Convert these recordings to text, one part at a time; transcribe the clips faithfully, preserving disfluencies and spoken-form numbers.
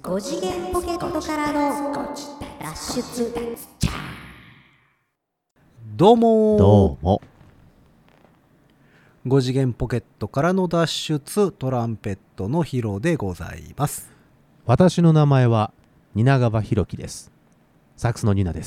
ご次元ポケットからの脱出。 どうもーどうもご次元ポケットからの脱出、トランペットのヒロでございます。 私の名前は蜷川博樹です。サックスのニナです。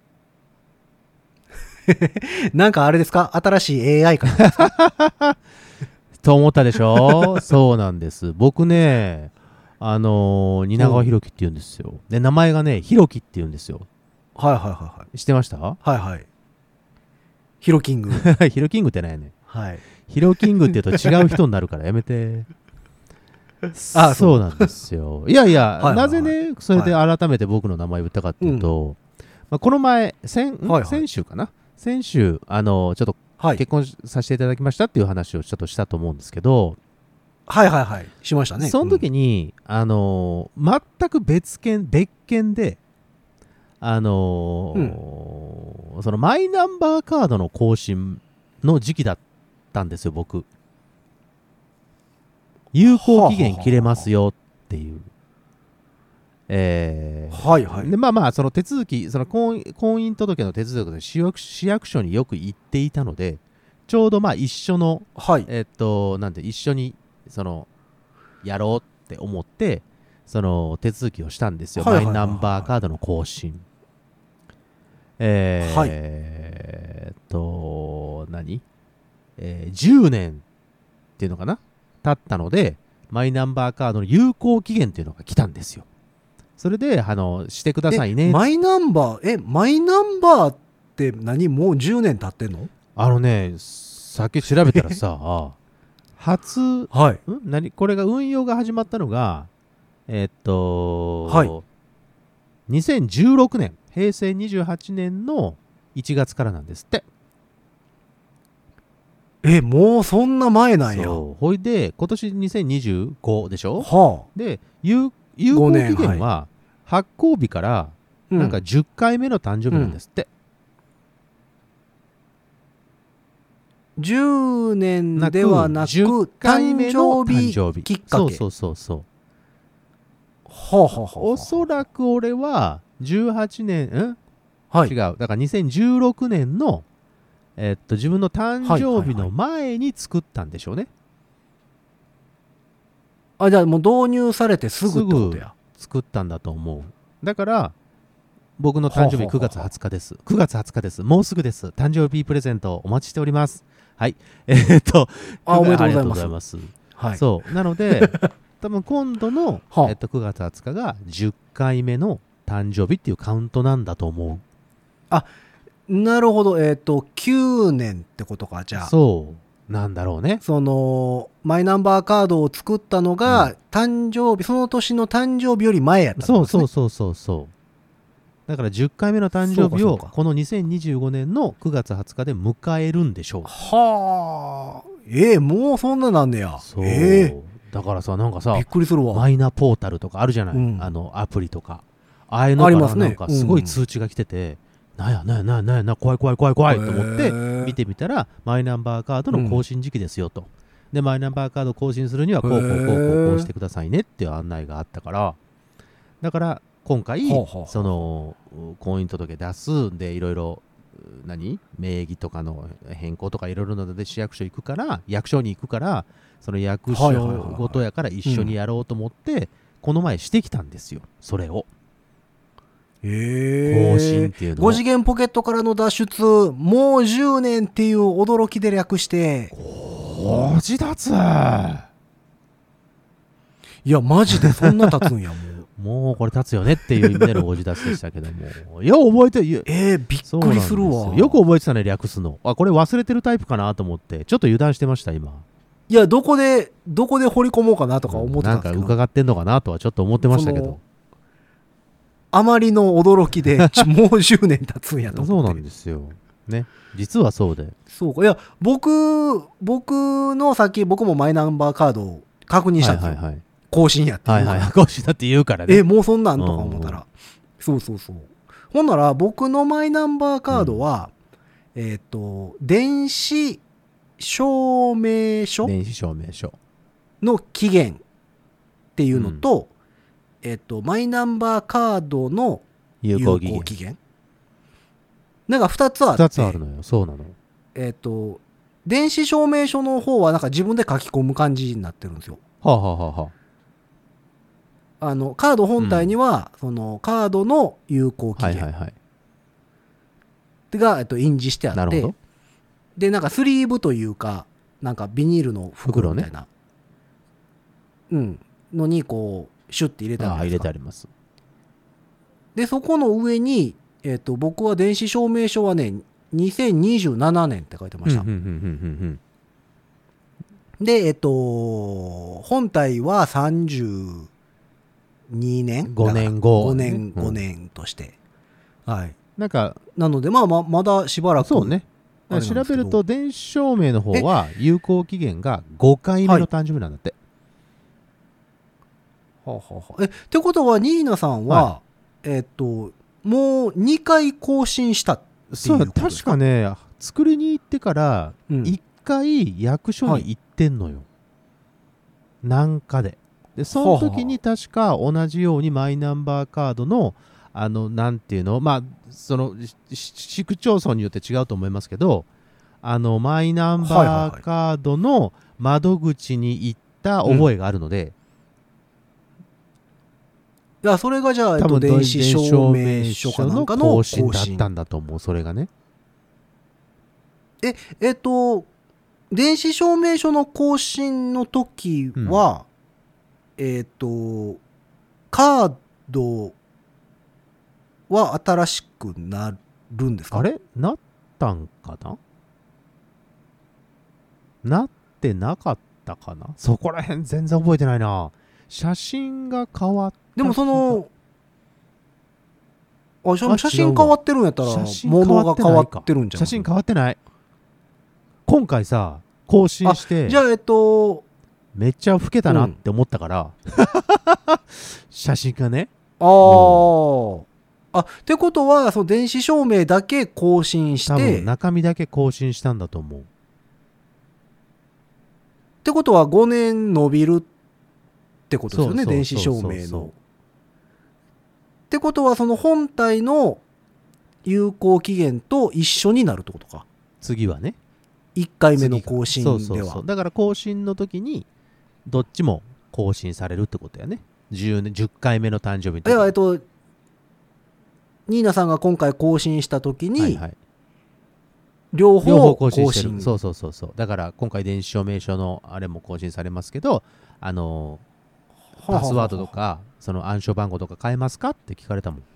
なんかあれですか、新しい エーアイ かなと思ったでしょそうなんです。僕ねあのー、蜷川博樹って言うんですよ。で名前がねひろきって言うんですよ。 はいはいはいはい知ってました？ はいはい。ヒロキングヒロキングってないね。 はいヒロキングって言うと違う人になるからやめてあそうなんですよ。いやいや、 はいはいはいなぜねそれで改めて僕の名前を言ったかっていうと、うんまあ、この前先、 はいはい、 先週かな先週あのちょっと結婚させていただきましたっていう話をちょっとしたと思うんですけど、 はいはいはいしましたね。 その時に、うん、あの全く別件別件であのーうん、そのマイナンバーカードの更新の時期だったんですよ。僕有効期限切れますよっていう、えー、 はいはい。 でまあまあその手続きその婚姻届の手続きで市役市役所によく行っていたので、ちょうどまあ一緒の、 はい、 えっとなんて一緒にそのやろうって思ってその手続きをしたんですよ。マイナンバーカードの更新。えー、はい、えー、っと何、えー、じゅうねんっていうのかな経ったのでマイナンバーカードの有効期限っていうのが来たんですよ。それであのしてくださいね。 マイナンバーえマイナンバーって何もうじゅうねん経ってんの？ あのねさっき調べたらさ初、 はい、 ん何これが運用が始まったのがえー、っと、はい、にせんじゅうろくねんへいせいにじゅうはちねんのいちがつからなんですって。 えもうそんな前なんや。 そうほいで今年にせんにじゅうごでしょ、 はあ、 で有有効期限は発行日からなんかじゅっかいめの誕生日なんですって、 うん、じゅうねんではなくじゅっかいめの誕生日きっかけ。 そうそうそうそうはあはあはあ、 おそらく俺はじゅうはちねんん、 はい、 違うだからにせんじゅうろくねんのえっと自分の誕生日の前に作ったんでしょうね、はいはいはい、あじゃあもう導入されてすぐってことや。 作ったんだと思う。だから僕の誕生日くがつはつかです。くがつはつかです。もうすぐです。誕生日プレゼントお待ちしております。はいえー、っとあおめでとうございます。 ありがとうございます、はい、そうなので多分今度の、えっと、くがつはつかがじゅっかいめの誕生日っていうカウントなんだと思う。 あなるほど。えっときゅうねんってことか。じゃあそうなんだろうね。 そのマイナンバーカードを作ったのが、うん、誕生日その年の誕生日より前やったんですね。 そうそうそうそうそうだからじゅっかいめの誕生日をこのにせんにじゅうごねんのくがつはつかで迎えるんでしょう。 はあえー、もうそんななんねや。 そう、 えー、 だからさなんかさびっくりするわ。 マイナポータルとかあるじゃない、うん、あのアプリとかああいうのからなんかすごい通知が来てて、うん、なんやなんやなんやなんやな怖い怖い怖い怖いと思って見てみたらマイナンバーカードの更新時期ですよと、うん、でマイナンバーカード更新するにはこうこうこうこうこうしてくださいねっていう案内があったから、だから今回その婚姻届出すでいろいろ何名義とかの変更とかいろいろなので市役所行くから役所に行くからその役所ごとやから一緒にやろうと思ってこの前してきたんですよそれを。 えー、 更新っていうのご次元ポケットからの脱出もうじゅうねんっていう驚きで略してごじ脱。 いやマジでそんな経つんやもうもうこれ経つよねっていう意味でのごじ脱でしたけどもよく覚えてる。 えー、びっくりするわ。 よく覚えてたね略すの。あこれ忘れてるタイプかなと思ってちょっと油断してました今。 いやどこでどこで掘り込もうかなとか思ってたんですけど、 うん、なんか伺ってんのかなとはちょっと思ってましたけどあまりの驚きでもうじゅうねん経つんやと思ってそうなんですよね実はそうで。 そうかいや僕僕のさっき僕もマイナンバーカードを確認したんですよ、はいはいはい、更新やって言うから、はいはい、更新だって言うからね。 えもうそんなんとか思ったら、うん、そうそうそうほんなら僕のマイナンバーカードは、うん、えっ、ー、と電子証明書電子証明書の期限っていうのと、 えっと、マイナンバーカードの有有効期限効期限なんかふたつあって、 ふたつあるのよ。そうなの。 えっと、電子証明書の方はなんか自分で書き込む感じになってるんですよ。 はあ、はあはあはあ、 あの、カード本体には、そのカードの有効期限はいはいはい。 が、えっと、印字してあってなるほど。、 で、なんかスリーブというか、なんかビニールの袋みたいな、うん、のにこう、シュッて入れてあるああ、入じゃないですか。 れてあります。 で、そこの上に、えっと、僕は電子証明書はね、にせんにじゅうななねんって書いてました。 うんうんうんうんうんで、えっと、本体はさんじゅうにねんごねんごごねねん、 うんごねんとして。はい。 なんか、 なので、まあまあ、まだしばらく。 そうね。 あれなんですけど調べると、電子証明の方は有効期限がごかいめの誕生日なんだって。 はあはあはあえ、ってことは、ニーナさんは、 はえっと、もうにかい更新したっていうそう、 ことですか？ 確かね、作りに行ってからうんいっかい役所に行ってんのよ。なんかで。で、その時に確か同じようにマイナンバーカードの、あの、なんていうの、まあ、その、し市区町村によって違うと思いますけど、あの、マイナンバーカードの窓口に行った覚えがあるので、 いや、それがじゃあ、えっと、 多分電子証明書かなんかの更更新新だったんだと思う、それがね。 え、えっと、電子証明書の更新の時は、えっと、カードは新しくなるんですか？ あれなったんかななってなかったかな、そこら辺全然覚えてないな。写真が変わったでもその、あ、写あ写真変わってるんやったら、 写真変物が変わわってないかってるんじゃない？ 写真変わってない。今回さ更新してじゃあ、えっと、 めっちゃ老けたなって思ったから、写真がね。 あー、あ、ってことは、その電子証明だけ更新し多分て、っ中身だけ更新したんだと思う。 てことはごねん伸びるってことですよね、 そうそう電子証明そうそうの。ってことは、その本体の有効期限と一緒になるってことか。 次はね、 いっかいめの更新では。 そうそうそう、だから更新の時にどっちも更新されるってことやね。 じゅう, じゅっかいめの誕生日の時いや、えっと、ニーナさんが今回更新した時に、 はいはい、 両両方方更新更新してる。そうそうそうそう。だから今回電子証明書のあれも更新されますけど、あのパスワードとかその暗証番号とか変えますかって聞かれたもん。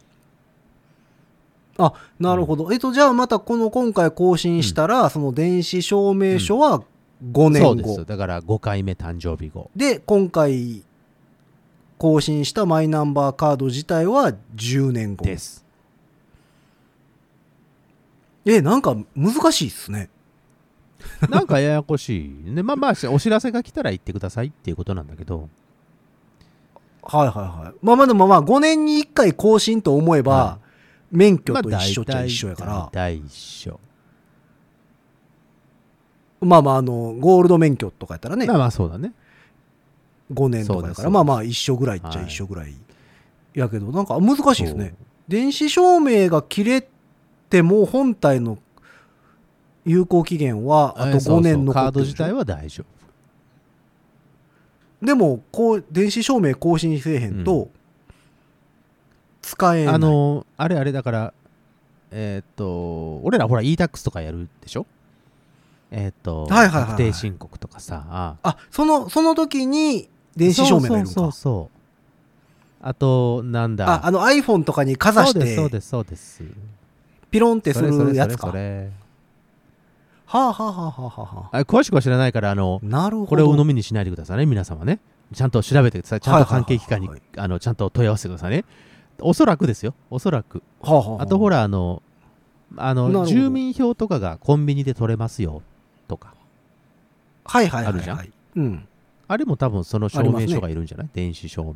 あ、なるほど。えっと、じゃあまたこの今回更新したら、その電子証明書はごねんご。 そうです。だからごかいめ誕生日後。 で、今回更新したマイナンバーカード自体はじゅうねんご。 です。 え、なんか難しいっすね。 なんかややこしい。ね、まあまあ、お知らせが来たら言ってくださいっていうことなんだけど。 はいはいはい。まあまあでもまあごねんにいっかい更新と思えば、 は免許と一緒っちゃ一緒やから。 大体一緒。 まあまああの、ゴールド免許とかやったらね、 まあまあそうだね。 ごねんとかやから、 そうですまあまあ一緒ぐらいっちゃ一緒ぐらい。やけど、なんか難しいですね。電子証明が切れても本体の有効期限はあとごねん残ってるでしょ。 カード自体は大丈でもこう電子証明更新せえへんと、使えない。 夫。あのあれあれだからえーっと俺らほら イータックス とかやるでしょ。えーっとはいはいはいはい確定申告とかさ、ああ、そのその時に電子証明がいるんか。 そうそうそうそう。あとなんだ。 あ、あの iPhone とかにかざしそうですそうてですそうです。 ピロンってするやつか。 それそれそれはあはあはあはあはあ。 あ、詳しくは知らないから、あのなるほど。 これを鵜呑みにしないでくださいね、皆様ね。ちゃんと調べてください。ちゃんと関係機関に、 はいはいはいあのちゃんと問い合わせてくださいね。おそらくですよ、おそらく。 はあはあはあ、 あとほら、あの、あなるほどの住民票とかがコンビニで取れますよとか、 はいはいはいはい、 あるじゃん。 うん。 あれも多分その証ありますね明書がいるんじゃない、電子証明が。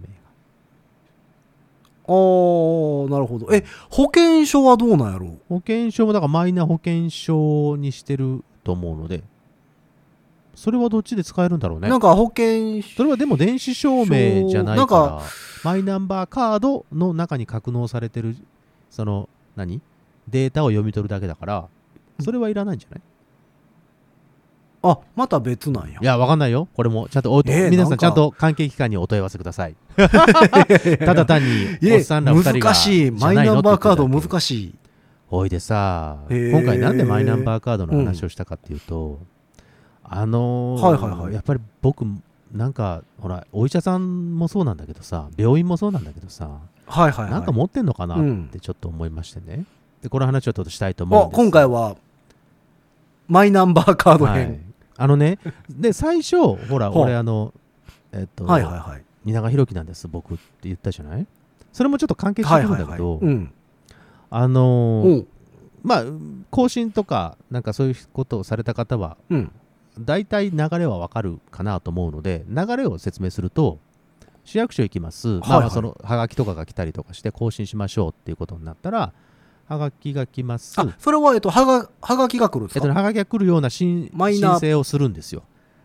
あー、なるほど。え、保険証はどうなんやろう。 保険証もだからマイナ保険証にしてると思うので、 それはどっちで使えるんだろうね。 なんか保険証、 それはでも電子証明じゃないからマイナンバーカードの中に格納されてるその何データを読み取るだけだからそれはいらないんじゃない？ あ、また別なんや。 いや、わかんないよ。これもちゃんとお、 えー、 皆さんちゃんと関係機関にお問い合わせください。ただ単におっさんらふたりが難しい。マイナンバーカード難しい。 おいでさ、今回なんでマイナンバーカードの話をしたかっていうと、うん、あのーはいはいはい、やっぱり僕なんかほらお医者さんもそうなんだけどさ、病院もそうなんだけどさ、 はいはいはい、 なんか持ってんのかなってちょっと思いましてね。うん、でこの話をちょっとしたいと思うんです。 今回はマイナンバーカード編。はい、 あのね、で最初ほら俺あのえっと、はいはいはい、蜷川博樹なんです僕って言ったじゃない。それもちょっと関係してくるんだけど、あのー、まあ更新とかなんかそういうことをされた方は、うん、大体流れはわかるかなと思うので流れを説明すると、市役所行きます、はいはい、まあそのハガキとかが来たりとかして更新しましょうっていうことになったらはがきが来ます。 あ、それは、えっと、はが、はがきが来るんですか？ えっと、はがきが来るような申請をするんですよ。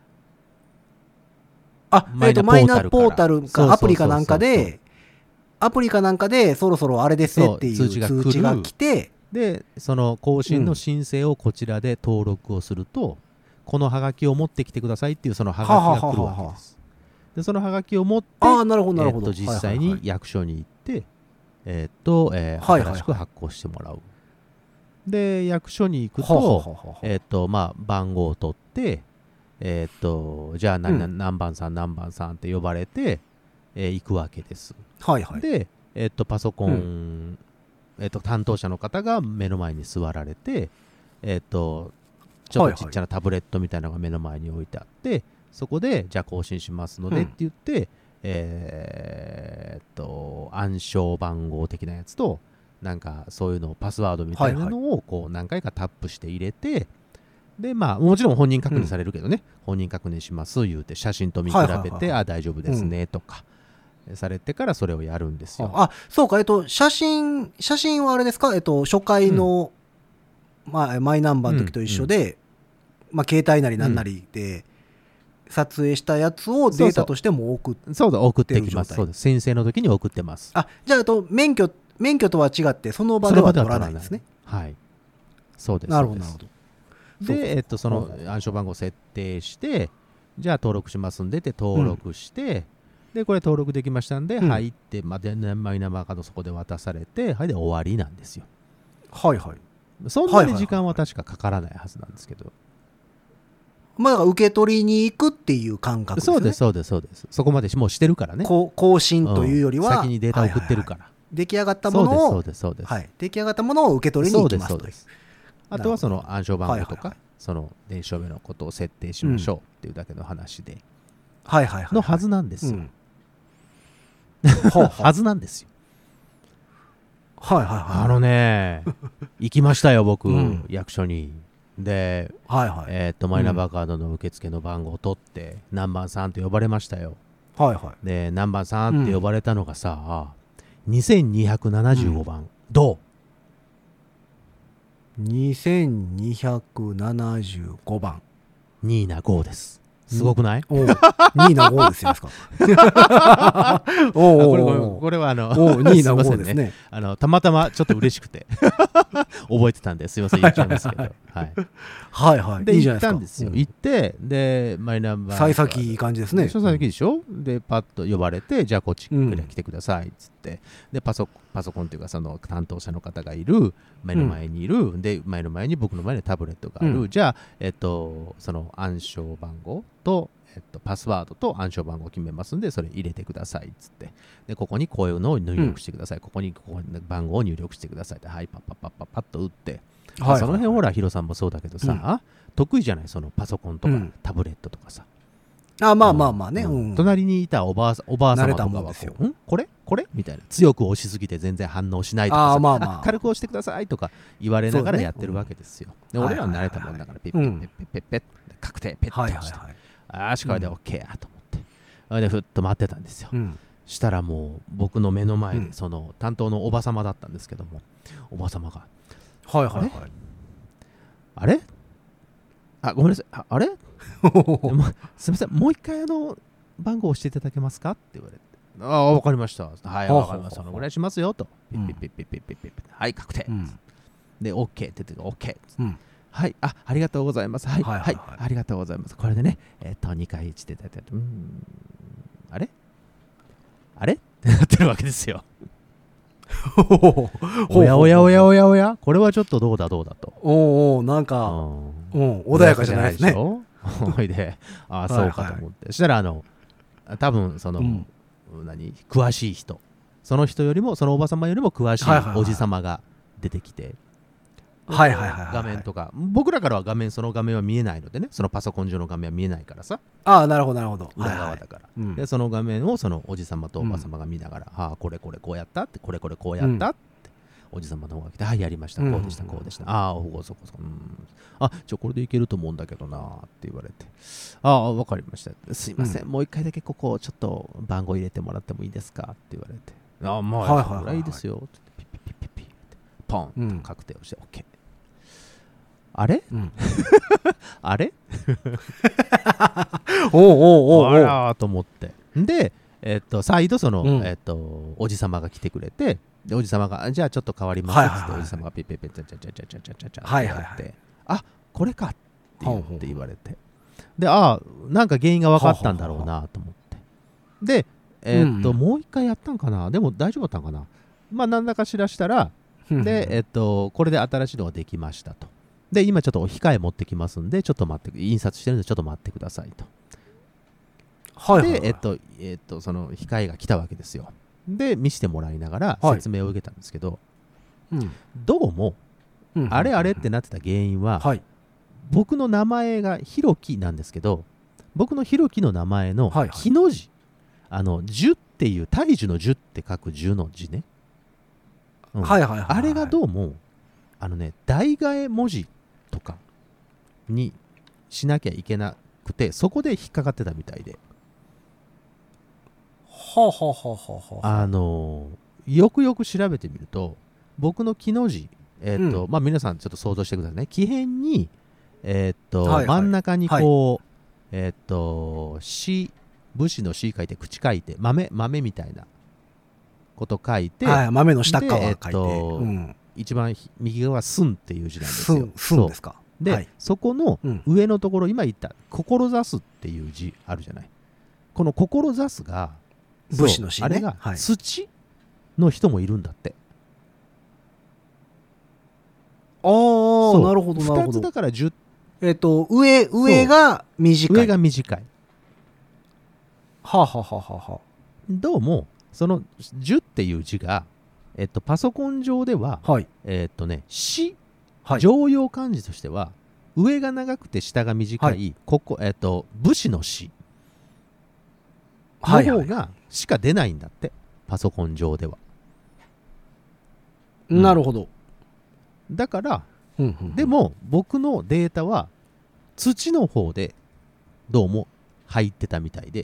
あ、えっと、マイナポータルかアプリかなんかで、アプリかなんかで、そろそろあれですねっていう通知が来て、 で、その更新の申請をこちらで登録をすると、うん、このはがきを持ってきてくださいっていうそのはがきが来るわけです。で、そのはがきを持って、 あ、なるほどなるほど、 えっと、実際に役所に行って、えー、っと、えー、新しく発行してもらう。で、役所に行くと、えー、っと、まあ、番号を取って、えー、っと、じゃあ何、うん、何番さん、何番さんって呼ばれて、えー、行くわけです。 はいはい。 で、えー、っと、パソコン、うん、えー、っと、担当者の方が目の前に座られて、えー、っと、ちょっとちっちゃなタブレットみたいなのが目の前に置いてあって、はいはい、そこで、じゃあ更新しますのでって言って、うん、えー、っと暗証番号的なやつとなんかそういうのをパスワードみたいなのをこう何回かタップして入れて、はいはい、でまあもちろん本人確認されるけどね、うん、本人確認します言うて写真と見比べて、はいはいはい、あ大丈夫ですね、うん、とかされてからそれをやるんですよ。 あ、そうか、えっと写真写真はあれですか、えっと初回の、うん、まあ、マイナンバーの時と一緒で、うんうん、まあ携帯なりなんなりで、うん撮影したやつをデータとしても送ってる状態。 そうだ、送ってきます。そうです。申請の時に送ってます。 あ、じゃあと免許免許とは違ってその場では取らないんですね。 はい。そうです。 なるほどなるほど。 で、えっとその暗証番号を設定して、じゃあ登録しますんでって登録して、うん、でこれ登録できましたんで、うん、入ってまでマイナンバーカードそこで渡されて、はいで終わりなんですよ。 はいはい。 そんなに時間は確かかからないはずなんですけど。 まあ、だから受け取りに行くっていう感覚ですね。 そうですそうですそうです。そこまでもうしてるからね。 更新というよりは、 うん、先にデータを送ってるから、はいはいはい、 出来上がったものをそうですそうですそうです、 はい、出来上がったものを受け取りに行きますという。そうですそうです。 あとはその暗証番号とか、はいはいはい、その電子証明のことを設定しましょうっていうだけの話で、うん、 はいはいはい、 のはずなんですよ。うん、はずなんですよ。 はいはいはい。 あのね行きましたよ僕、うん、役所に。で、はいはい、えー、っとマイナンバーカードの受付の番号を取って、うん、何番さんって呼ばれましたよ。 はいはい。 で何番さんって呼ばれたのがさ、うん、にせんにひゃくななじゅうごばん、うん、どう ?にせんにひゃくななじゅうごばん。 にいなごです。すごくない？ おにいなごですよ。 おおこれこれこれはあのにいなごですね。 あのたまたまちょっと嬉しくて覚えてたんですいません言っちゃいますけど、はいはいはい。 で行ったんですよ。行ってでマイナンバー幸先いい感じですね。 幸先いいでしょ。でパッと呼ばれてじゃあこっち来てくださいっつってでパソパソコンっていうかその担当者の方がいる目の前にいるで前の前に僕の前にタブレットがある。じゃあえっとその暗証番号と、えっと、パスワードと暗証番号を決めますんでそれ入れてくださいっつってでここにこういうのを入力してください、うん、ここにここに番号を入力してくださいってはいパッパッパッパッパッと打って、はいはい、その辺ほらヒロさんもそうだけどさ、うん、得意じゃないそのパソコンとか、うん、タブレットとかさあまあまあまあね、うん、 隣にいたおばあおばあ様とかはこう、んこれこれみたいな強く押しすぎて全然反応しないとかさあ、まあまあ、軽く押してくださいとか言われながらやってるわけですよ、ねうん、で俺らは慣れたもんだからペッペッペッペッペッペッ確定ペッて押して、はいはいはい、あーしこれで OK やと思って、うん、でふっと待ってたんですよ、うん、したらもう僕の目の前でその担当のおば様だったんですけども、おば様がはいはいはいあれあごめんなさい、あ、あれもすみません、もう一回あの番号を押していただけますかって言われて、ああわかりました、はいわかりました、お願いしますよと、ピッピッピッピッピッピッピッピッ、はい確定、うん、で OK って言って OK、うん、はい、あ、ありがとうございます。はい、はい、はいはい、ありがとうございます。これでね、えっと、にかいしていただいて、うーん、あれあれってなってるわけですよ。おやおやおやおやおや、これはちょっとどうだどうだと。 おお、なんか、うん、穏やかじゃないですね。 ほいで、ああ、そうかと思って。はいはい、そしたら、あの、多分、その、うん、何、詳しい人、その人よりも、そのおばさまよりも詳しいおじさまが出てきて、 はいはいはいはい、 画面とか僕らからは画面その画面は見えないのでね、そのパソコン上の画面は見えないからさ、 ああなるほどなるほど、 裏側だから、はいはい、でその画面をそのおじさまとおばさまが見ながら、うん、ああこれこれこうやったってこれこれこうやったって、うん、おじさまの方が来て、はいやりました、こうでしたこうでした、うん、ああおこそこそ、うん、あちょこれでいけると思うんだけどなって言われて、ああわかりました、すいません、うん、もう一回だけここちょっと番号入れてもらってもいいですかって言われて、ああまあそれぐらいいいですよってピッピッピッピッピッってポンと確定をして OK、あれ、うん、あれおうおうおうおう、 あらーと思って、で、えっと、再度その、うん、えっと、おじさまが来てくれて、でおじさまがじゃあちょっと変わりますって、はいはいはい、おじさまがピッピッピッチャチャチャチャチャチャチャチャってやって、あこれかって言って言われて、でああなんか原因が分かったんだろうなと思って、でえー、っと、うん、もう一回やったんかな、でも大丈夫だったんかな、まあ何らかしらしたらでえっとこれで新しいのができましたと。で今ちょっとお控え持ってきますんでちょっと待って、印刷してるんでちょっと待ってくださいと。はいはいはい、でえっとえっとその控えが来たわけですよ。で見せてもらいながら説明を受けたんですけど、はい、どうも、うん、あれあれってなってた原因は、はい、僕の名前がひろきなんですけど、僕のひろきの名前の木の字、はいはい、あの樹っていう大樹の樹って書く樹の字ね、うん、はいはいはいはい、あれがどうもあのね代替え文字とかにしなきゃいけなくて、そこで引っかかってたみたいで、 はあはあはあはあ、 あのー、よくよく調べてみると僕の木の字、えーとうん、まあ皆さんちょっと想像してくださいね。木偏に、えーとはいはい、真ん中にこう、はい、えっ、ー、とし武士のし書いて口書いて豆豆みたいなこと書いて、 はい、豆の下側書いて、えーとうん、一番右側は寸っていう字なんですよ。 寸ですか。 で、はい、そこの上のところ、うん、今言った志すっていう字あるじゃない。この志すが武士の詩ね、 あれが土の人もいるんだって、 はい、ああなるほどなるほど。 ふたつだからじゅう、 えっ、ー、と上上が短い、 上が短い、 はあ、はあはははあ、 どうもそのじゅうっていう字が、えっと、パソコン上では、はい、えっとね詩、はい、常用漢字としては上が長くて下が短い、はい、ここ、えっと、武士の詩の方がしか出ないんだって、パソコン上では。 なるほど。 だから、うんうんうん、でも僕のデータは土の方でどうも入ってたみたいで、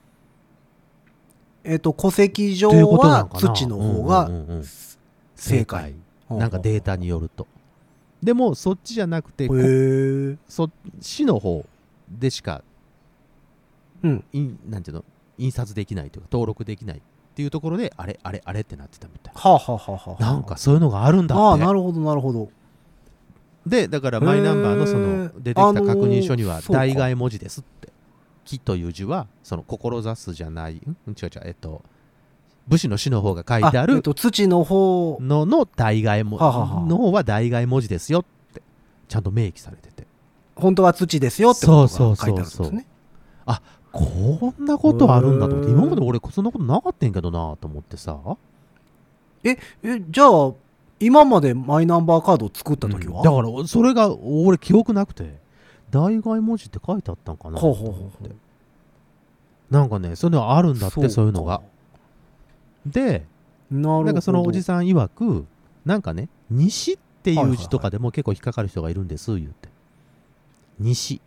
えっと戸籍上は土の方が正解、 なんかデータによると。でもそっちじゃなくて、そっちの方でしか、うん、なんていうの、印刷できないというか登録できないっていうところで、あれあれあれってなってたみたい。 はあ、はあははあ、 なんかそういうのがあるんだって。 ああなるほどなるほど。 でだからマイナンバーのその出てきた確認書には代替文字ですって。木という字はその志すじゃない、ん違う違う、えっと武士の士の方が書いてある、 えっと、土の方の, の代替文字の方は代替文字ですよってちゃんと明記されてて、 本当は土ですよってことが書いてあるんですね。そうそうそうそう。 あ、こんなことあるんだと思って、今まで俺そんなことなかったんやけどなと思ってさ。 ええじゃあ今までマイナンバーカードを作った時は、 うん、だからそれが俺記憶なくて、代替文字って書いてあったんかなと思って、ほうほうほう、なんかねそういうのあるんだって、そう、そういうのが。でなんかそのおじさん曰く、なんかね西っていう字とかでも結構引っかかる人がいるんです言って、西、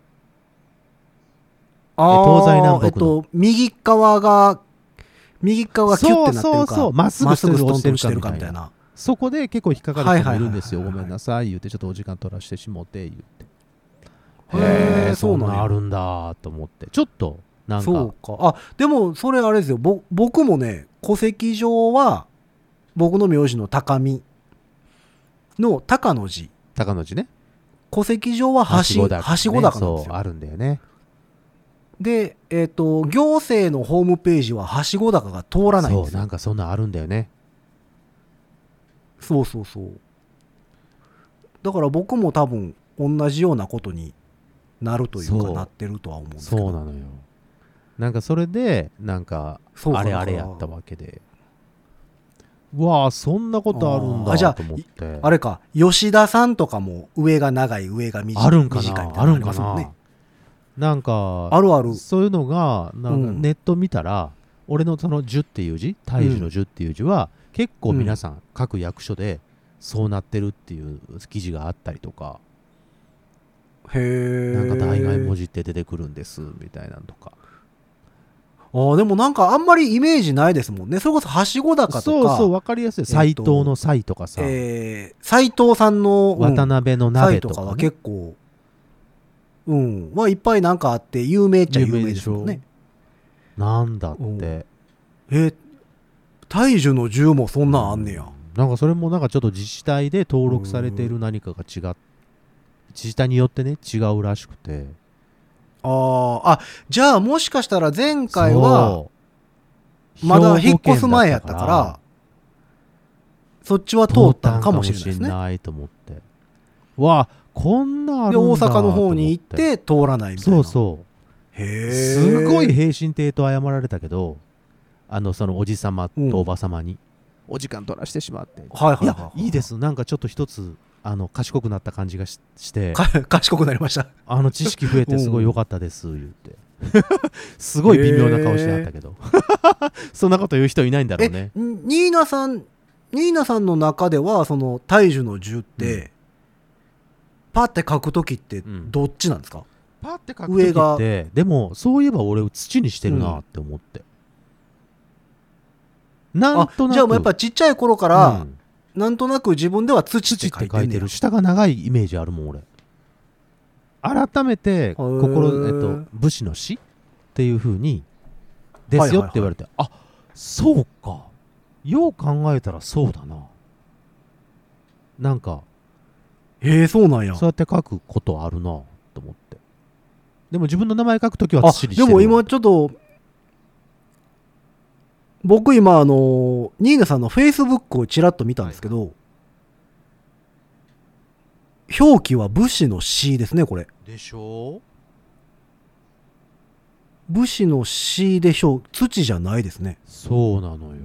あ東西南北の、えっと、右側が右側がキュッてなってるか、そうそうそう、 まっすぐストンとしてるかみたいな、 そこで結構引っかかる人もいるんですよ。ごめんなさい言って、ちょっとお時間取らせてしもて言って、 へえ、そんなあるんだと思って、ちょっとなんかそうか。あ、でもそれあれですよ、ぼ僕もね、戸籍上は僕の名字の高見の高の字、 高の字ね、 戸籍上ははしご高、ね、はしご高なんですよ。 そうあるんだよね。 で、えっと行政のホームページははしご高が通らないんですよ。 そう、なんかそんなあるんだよね。 そうそうそう。だから僕も多分同じようなことになるというかなってるとは思うんですけど。 そうなのよ。なんかそれでなんかあれあれやったわけで、うわあそんなことあるんだと思って。 あ, あ, あれか、吉田さんとかも上が長い上が短い、 あるんかな、 短いみたいなのありますもんね。 あるんかな。なんかあるある。 そういうのがなんかネット見たら、うん、俺のその樹っていう字、大樹の樹っていう字は、うん、結構皆さん各役所でそうなってるっていう記事があったりとか、 へー、 なんか代替文字って出てくるんですみたいなのとか。 あ、でもなんかあんまりイメージないですもんね。それこそはしご高とか、 そうそう、分かりやすい。斎藤の斎とかさ、 えー、斎藤さんの渡辺の鍋とか、ね、 とかは結構、うん、まあいっぱいなんかあって有名っちゃ有名ですもんね。 なんだって、うん、 え、大樹の銃もそんなんあんねや、うん、 なんかそれもなんかちょっと自治体で登録されている何かが違っ、自治体によってね違うらしくて、 ああ、じゃあもしかしたら前回はまだ引っ越す前やったからそっちは通ったんかもしれないですね。 ないと思って、わあこんなあるんだ。 で大阪の方に行って通らないみたいな。 そうそう。 へえ。 すごい平身低と謝られたけど、あのそのおじさまとおばさまに、うん、お時間取らしてしまって、 はいはいはいはい、 いやいいです、なんかちょっと一つあの賢くなった感じが し, して賢くなりました。 あの知識増えてすごい良かったです言ってすごい微妙な顔してあったけどそんなこと言う人いないんだろうね。 ニーナさんニーナさんの中ではその大樹の銃って、うん、パッて書くときってどっちなんですか？うん、 パッて書くときってでもそういえば俺土にしてるなって思って、うん、なんとなく。 じゃあもうやっぱちっちゃい頃から、うん、なんとなく自分では土って書いてる。 土って書いてる。下が長いイメージあるもん俺。改めて心、えっと、武士の死っていう風にですよって言われて、はいはいはい、あ、そうか、よう考えたらそうだな。なんかへえ、そうなんや。 そうやって書くことあるなと思って。でも自分の名前書くときは土にしてる。 でも今ちょっと僕今あのニーナさんのフェイスブックをちらっと見たんですけど、はい、表記は武士の死ですね。これでしょう。 武士の死でしょう。土じゃないですね。 そうなのよ。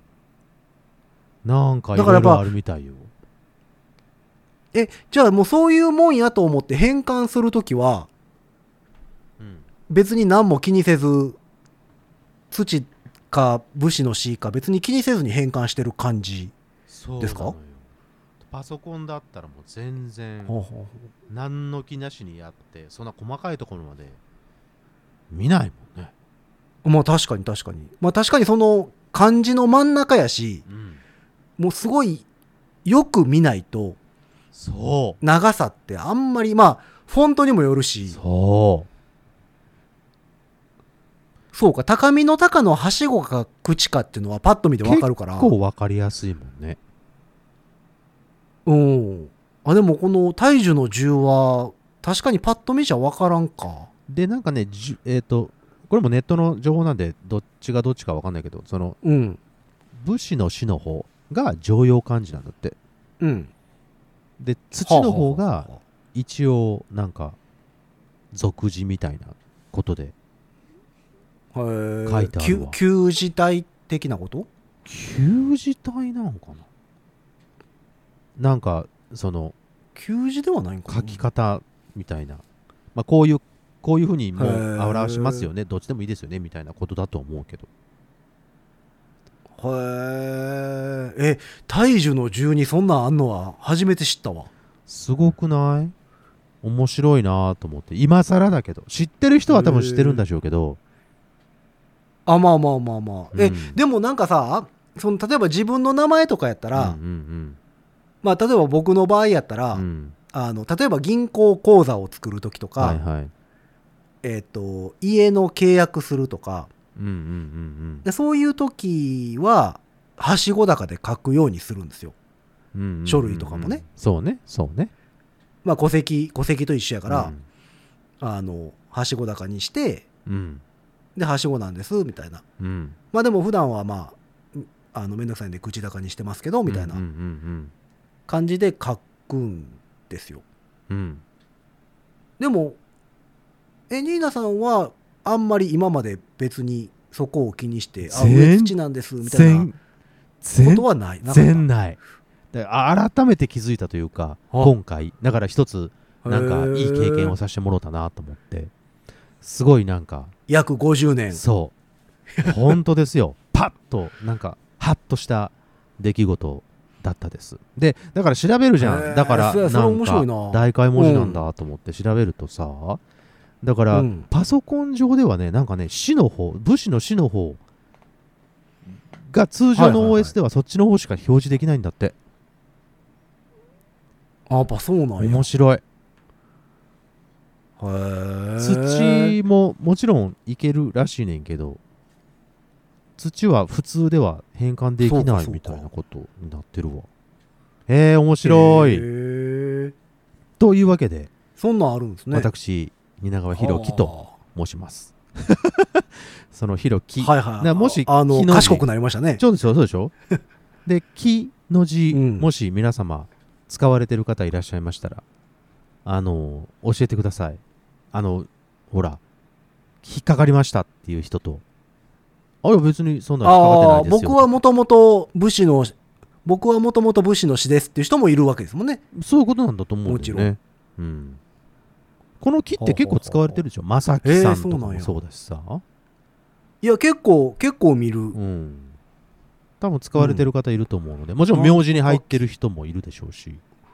なんかいろいろあるみたいよ。 え、じゃあもうそういうもんやと思って変換するときは、うん、別に何も気にせず土か武士の死か別に気にせずに変換してる感じですか？ パソコンだったらもう全然何の気なしにやって、そんな細かいところまで見ないもんね。 まあ確かに確かに。まあ確かにその漢字の真ん中やし、うん、もうすごいよく見ないと、 そう長さってあんまり、まあフォントにもよるし、 そうそうか、高みの高のはしごか口かっていうのはパッと見て分かるから結構分かりやすいもんね。 うん。あ、でもこの大樹の銃は確かにパッと見じゃ分からんか。 でなんかね、えっとこれもネットの情報なんでどっちがどっちか分かんないけど、その、うん、武士の死の方が常用漢字なんだって。うん。で土の方が一応なんか俗字みたいなことで書いてあるわ。 旧字体的なこと？ 旧字体なのかな。なんかその旧字ではないんかな。 書き方みたいな、まあ、こういうこういうふうにもう表しますよね、どっちでもいいですよねみたいなことだと思うけど。 へえ。え、大樹の銃にそんなんあんのは初めて知ったわ。 すごくない？面白いなと思って。今更だけど知ってる人は多分知ってるんでしょうけど。 あ、まあまあまあまあ、うん、えでもなんかさ、その例えば自分の名前とかやったら、うんうんうん、まあ例えば僕の場合やったら、うん、ああの例えば銀行口座を作るときとか、 はいはい、 えー、と家の契約するとか、 うんうんうんうん、 でそういうときははしご高で書くようにするんですよ、うんうんうんうん、書類とかもね。 そうねそうね、 まあ、戸籍戸籍と一緒やから、 うん、 あのはしご高にして、 うん、 ではしごなんですみたいな、 うん、 まあでも普段はまああのめんどくさいんで口高にしてますけどみたいな感じで書くんですよ、うん、でもえニーナさんはあんまり今まで別にそこを気にしてあ上土なんですみたいなことはない全ないで改めて気づいたというか今回だから一つなんかいい経験をさせてもらおうたなと思ってすごいなんか約ごじゅうねんそう本当ですよパッとなんかハッとした出来事だったです。でだから調べるじゃん。だからなんか大楷文字なんだと思って調べるとさ、うん、だから、うん、パソコン上ではねなんかね死の方武士の死の方が通常の オーエス ではそっちの方しか表示できないんだって。 あやっぱそうなんや。 面白い。へー土ももちろんいけるらしいねんけど土は普通では変換できないみたいなことになってるわ。へえ面白い。というわけでそんなんあるんですね。 私蜷川博樹と申します。その博樹、 はいはい、 もしあの賢くなりましたね。 そうでしょそうでしょで木の字、うん、もし皆様使われてる方いらっしゃいましたらあの教えてください。あのほら引っかかりましたっていう人とあいや別にそんな引っかかってないですよ。 僕はもともと武士の僕はもともと武士の士ですっていう人もいるわけですもんね。 そういうことなんだと思うんだよね。もちろん、うん、この木って結構使われてるでしょ。正木さんとかもそうだしさ、えー、 いや結構結構見る、うん、 多分使われてる方いると思うので、うん、もちろん名字に入ってる人もいるでしょうし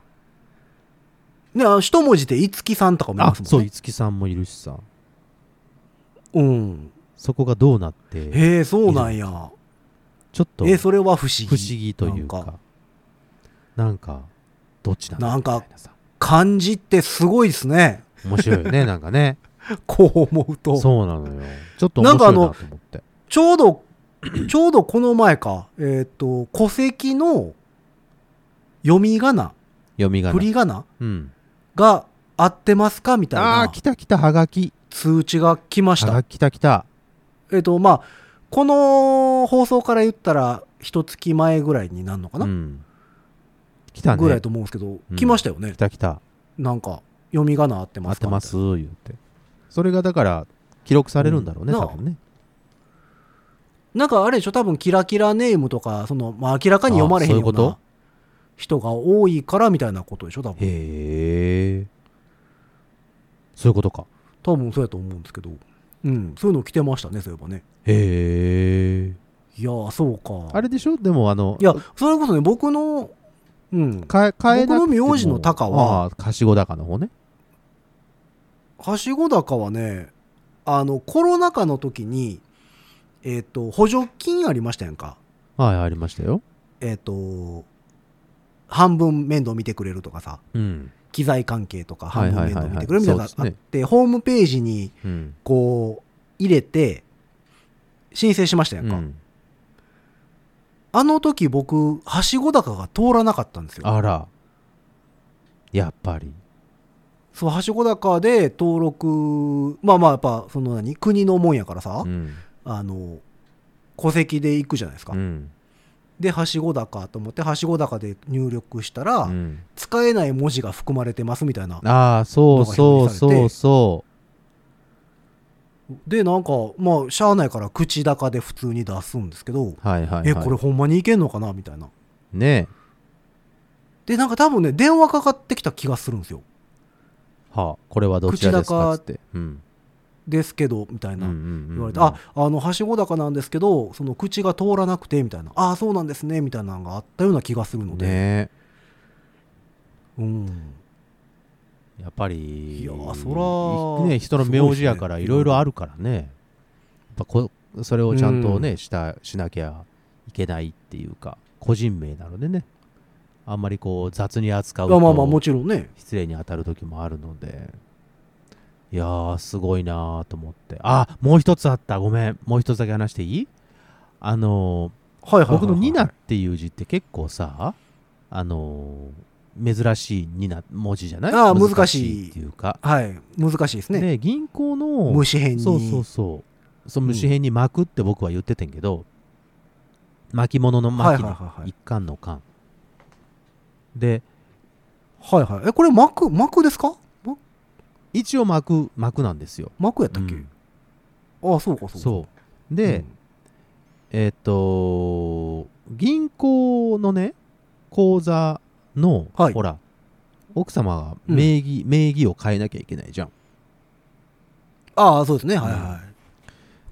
ね、一文字で五木さんとかもいますもんね。 あそう五木さんもいるしさ、 うんそこがどうなってへえそうなんや。 ちょっとえそれは不思議不思議というかなんかどっちなんだなんか漢字ってすごいですね。 面白いよねなんかねこう思うとそうなのよ。ちょっと面白いなと思って。 ちょうどちょうどこの前かえっ、ー、と戸籍の読み仮名読み仮名振り仮名、 うん、 が合ってますかみたいな。 あー来た来たはがき通知が来ました。 はがき来た来た。 えっ、ー、とまあこの放送から言ったら一月前ぐらいになるのかな、うん、 来たねぐらいと思うんですけど、うん、来ましたよね。 来た来た。 なんか読み仮名合ってますか合ってます言ってそれがだから記録されるんだろうね、うん、多分ね。 なんかあれでしょ多分キラキラネームとかその、まあ、明らかに読まれへんような人が多いからみたいなことでしょ多分。 へえそういうことか。 多分そうやと思うんですけど、うん、そういうの来てましたねそういえばね。 へえいやそうか。 あれでしょでもあのいやそれこそね僕のうん、 か変えなくても僕の名字の高ははしご高の方ね。 はしご高はねあのコロナ禍の時にえっ、ー、と補助金ありましたやんか。 はいありましたよ。 えっ、ー、と半分面倒見てくれるとかさ、うん、機材関係とか半分面倒見てくれるみたいなのがあって、ね、ホームページにこう入れて申請しましたやんか、うん、あの時僕はしご高が通らなかったんですよ。 あらやっぱりそうはしご高で登録まあまあやっぱその何国のもんやからさ、うん、あの戸籍で行くじゃないですか、うん、ではしご高と思ってはしご高で入力したら、うん、使えない文字が含まれてますみたいな。 ああそうそうそうそうでなんかまあしゃあないから口高で普通に出すんですけど、 はいはいはい、 えこれほんまにいけんのかなみたいなねえ。 でなんか多分ね電話かかってきた気がするんですよ。 はあこれはどちらですかっつって、うん、 ですけどみたいな言われて、ああのはしご高なんですけどその口が通らなくてみたいな、ああそうなんですねみたいなのがあったような気がするので、 ね、 うんやっぱりいやそら、 ね、人の名字やからいろいろあるからね、やっぱこそれをちゃんとね、うん、したしなきゃいけないっていうか個人名なのでね。 あんまりこう雑に扱うまあまあまあもとちろんね。 失礼に当たる時もあるので、いやーすごいなーと思って。あ、もう一つあった。ごめん、もう一つだけ話していい？あのーはいはいはいはい、 僕のニナっていう字って結構さ、あのー珍しいニナ文字じゃない？ ああ難しいっていうか、 はい難しいですね。 で銀行の虫編にそうそうそうその虫編に巻くって僕は言っててんけど、巻物の巻きね、 はいはいはいはい一貫の貫で、 はいはい。えこれ幕幕ですか？ま一応巻く巻くなんですよ。 幕やったっけ？ うんああそうかそうか。 そうで、 うんえっ、と銀行のね口座の、 はいほら奥様が名義、うん、名義を変えなきゃいけないじゃん。 ああそうですね、はいはい。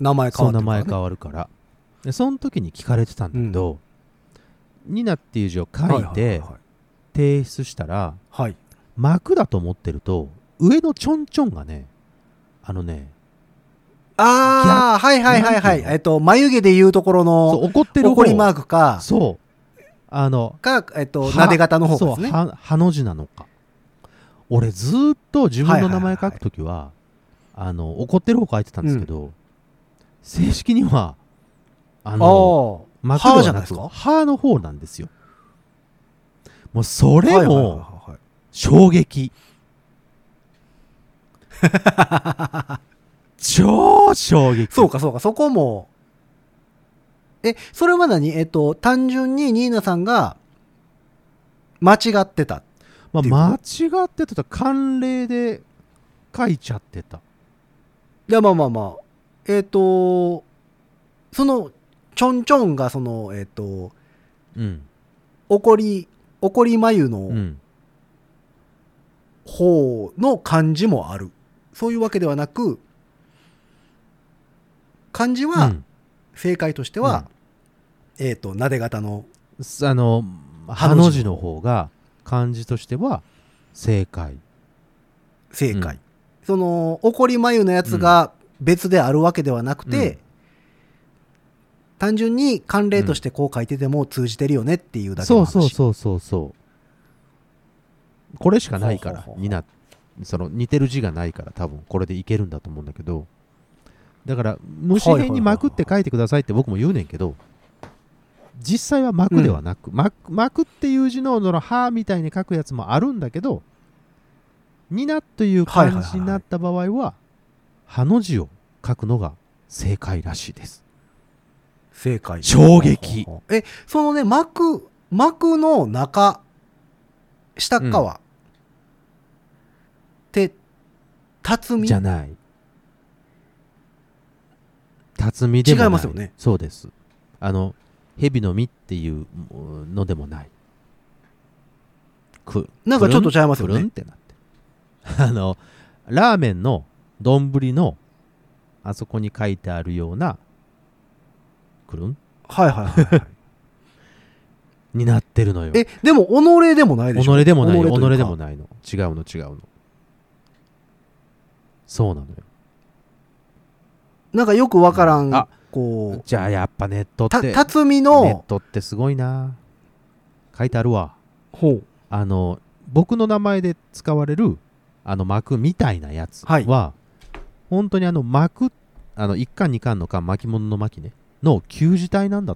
名前変わってるから、ね、 そう名前変わるからでその時に聞かれてたんだけど、うん、ニナっていう字を書いて提出したら、 はい、 幕だと思ってると上のちょんちょんがねあのねああはいはいはいはいえっと眉毛でいうところの怒ってる方怒りマークかそうあのかえっとなで型の方ですね。 そうはハの字なのか。俺ずーっと自分の名前書くときは、あの怒ってる方書いてたんですけど、うん、正式にはあの幕ではなく歯の方なんですよ。もうそれも衝撃超衝撃。 そうかそうかそこもえそれは何えっと単純にニーナさんが間違ってた。 まあ、間違ってたと慣例で書いちゃってた。 いやまあまあまあえっ、ー、とそのちょんちょんがそのえっ、ー、と、 うん、 怒り怒り眉の方の漢字もある、そういうわけではなく漢字は正解としては、うん、えっ、ー、となで型のあのハの字の方が漢字としては正解正解、うん、その怒り眉のやつが別であるわけではなくて、うん、単純に慣例としてこう書いてても通じてるよねっていうだけの話、 そうそうそうそうそうこれしかないからになその似てる字がないから多分これでいけるんだと思うんだけど、だから虫辺に巻くって書いてくださいって僕も言うねんけど、実際は巻くではなく、うん、巻, 巻くっていう字のその歯みたいに書くやつもあるんだけど、になという漢字になった場合は歯の字を書くのが正解らしいです。 正解。 衝撃。 えそのね巻く巻くの中下っ側、うん、って辰巳じゃない。辰巳でもない。 違いますよね。 そうです。あの蛇の実っていうのでもない。くなんかちょっと違いますよね。 くるんってなってあのラーメンの丼のあそこに書いてあるようなくるんはいはいはい、はい、 になってるのよ。 えでも己でもないでしょ。 己でもないよ。己でもないの。違うの違うの。そうなのよ。 なんかよくわからん、 うん、あこうじゃあやっぱネットって辰巳のネットってすごいな。書いてあるわ。 ほうあの僕の名前で使われるあの幕みたいなやつは、はい、本当にあの幕あのいっかんにかんの巻巻物の巻ねの旧字体なんだって。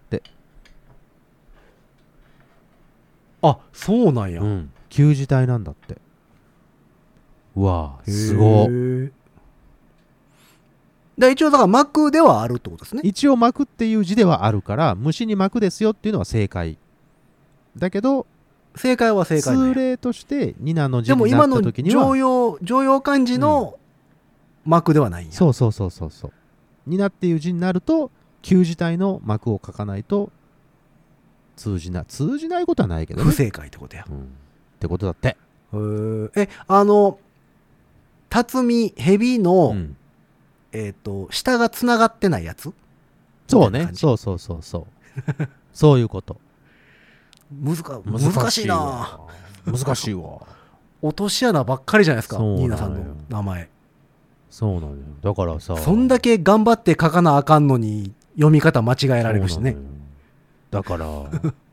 あそうなんや、 うん、旧字体なんだって。うわすごい。 で一応だから幕ではあるってことですね。 一応幕っていう字ではあるから虫に幕ですよっていうのは正解だけど、 正解は正解通例としてニナの字になった時にはでも今の常用常用漢字の幕ではないんや、うん、 そうそうそうそうそう。ニナっていう字になると旧字体の幕を書かないと通じない通じないことはないけどね。 不正解ってことや、 うん、ってことだって。 へーえあの辰巳蛇の、うんえっ、ー、と下がつながってないやつ。 そうね。そうそうそうそうそういうこと。 難難しいな。 難しいわ。 落とし穴ばっかりじゃないですかニーナさんの名前。 そうなのよ。だからさそんだけ頑張って書かなあかんのに読み方間違えられるしね。 だから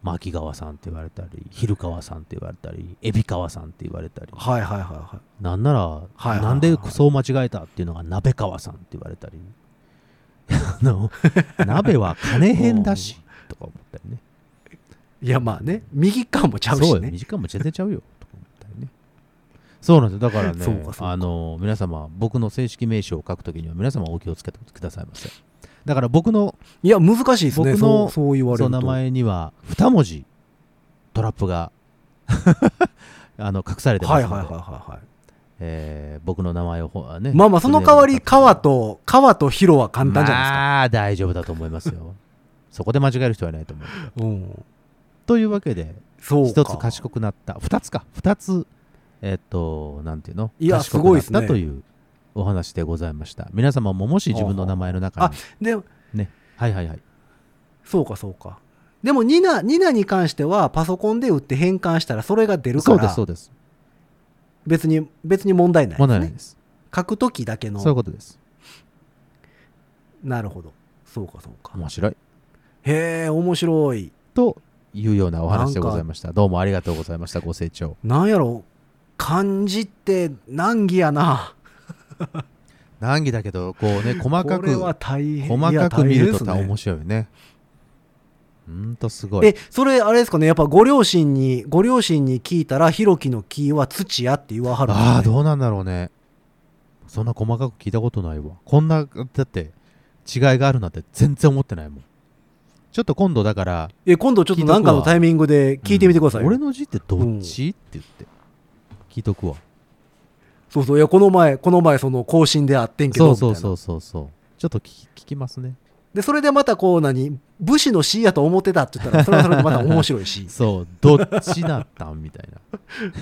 牧川さんって言われたり、昼川さんって言われたり、海老川さんって言われたり、 はいはいはいはい。 なんなら、 はいはいはい、 なんでそう間違えたっていうのが鍋川さんって言われたり、あの鍋は金変だしとか思ったりね。 いやまあね、右側もちゃうしね。 そうよ、右側も全然ちゃうよとか思ったりね。そうなんですよ。だからね、あの皆様、僕の正式名称を書くときには皆様お気をつけてくださいませ。だから僕の、 いや難しいですね。 僕のそう、そう言われると。 名前にはに文字トラップがあの隠されてますので、はいはいはいはい、えー、僕の名前をね。 まあまあその代わり川と川とヒロは簡単じゃないですか。 まあ大丈夫だと思いますよ。そこで間違える人はいないと思う。うん、というわけで一つ賢くなった、二つか二つえー、っとなんていうの、 いや賢くなったというお話でございました。皆様ももし自分の名前の中に、 あでね、はいはいはい、 そうかそうか。でもニナニナに関してはパソコンで打って変換したらそれが出るから、 そうですそうです。 別に別に問題ないですね。 問題ないです。 書くときだけの。 そういうことです。 なるほど。そうかそうか。 面白い。 へえ、面白い。 というようなお話でございました。どうもありがとうございました。ご清聴。 なんやろ、漢字って難儀やな。 難儀だけど、こうね、細かく、 これは大変、 細かく見ると面白いよね。ほんとすごい。 え、それあれですかね、やっぱご両親に、ご両親に聞いたら、ひろきの木は土やって言わはるんですかね。 ああ、どうなんだろうね。そんな細かく聞いたことないわ。こんな、だって違いがあるなんて全然思ってないもん。ちょっと今度だから、 え、今度ちょっとなんかのタイミングで聞いてみてください、うん、 俺の字ってどっち、うん、って言って聞いとくわ。 そうそう、いやこの前この前その更新であってんけど、 そうそうそうそうそう、ちょっと聞き、聞きますね。 でそれでまたこう何武士の死やと思ってたって言ったらそれはそれでまた面白いしそうどっちだったんみたいな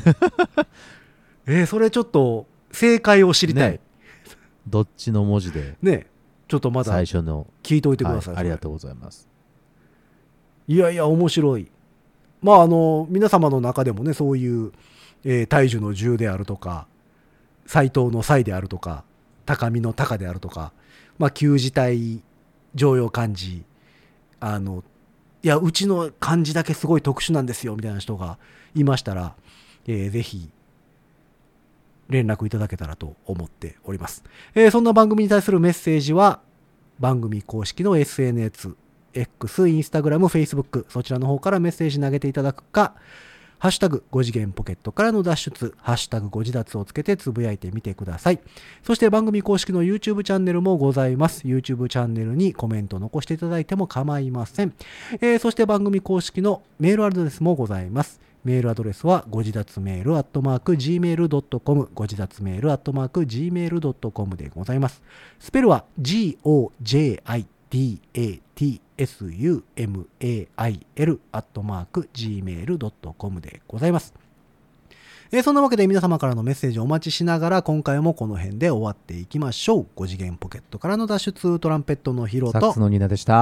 えー、それちょっと正解を知りたい、ね、 どっちの文字でね、ちょっとまだ最初の聞いといてください、 はい、ありがとうございます。 いやいや面白い。まああの皆様の中でもねそういう、えー、大樹の樹であるとか斎藤の斎であるとか高見の高であるとか、まあ旧字体常用漢字、あのいやうちの漢字だけすごい特殊なんですよみたいな人がいましたら、えー、ぜひ連絡いただけたらと思っております、えー、そんな番組に対するメッセージは番組公式の エスエヌエス、X、インスタグラム、Facebook そちらの方からメッセージ投げていただくか、ハッシュタグご次元ポケットからの脱出、ハッシュタグご自立をつけてつぶやいてみてください。そして番組公式の YouTube チャンネルもございます。YouTube チャンネルにコメントを残していただいても構いません。えー、そして番組公式のメールアドレスもございます。メールアドレスはご自立メールアットマーク ジーメールドットコム ご自立メールアットマーク ジーメールドットコム でございます。スペルは ジーオージェーアイディーエーティーエスユーエムエーアイエル アットマーク ジーメールドットコム でございます。えー、そんなわけで皆様からのメッセージをお待ちしながら今回もこの辺で終わっていきましょう。ご次元ポケットからの脱出、トランペットのヒロとサックスのニナでした。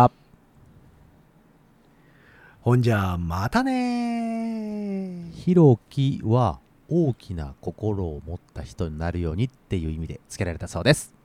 ほんじゃまたね。 ヒロキは大きな心を持った人になるようにっていう意味で付けられたそうです。